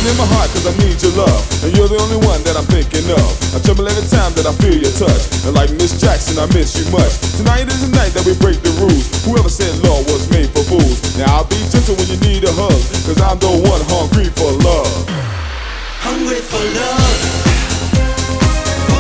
in my heart cause I need your love, and you're the only one that I'm thinking of. I tremble every time that I feel your touch, and like Miss Jackson I miss you much. Tonight is the night that we break the rules. Whoever said law was made for fools. Now I'll be gentle when you need a hug, cause I'm the one